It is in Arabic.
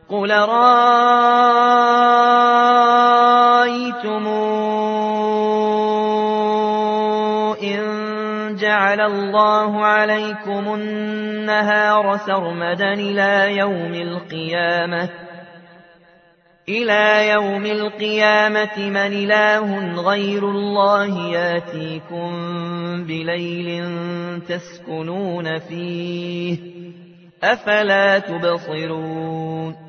قُلْ رَأَيْتُمْ إِن جَعَلَ اللَّهُ عَلَيْكُمُ النَّهَارَ سَرْمَدًا إِلَى يَوْمِ الْقِيَامَةِ مَنْ إِلَٰهٌ غَيْرُ اللَّهِ يَأْتِيكُم بِلَيْلٍ تَسْكُنُونَ فِيهِ ۖ أَفَلَا تُبْصِرُونَ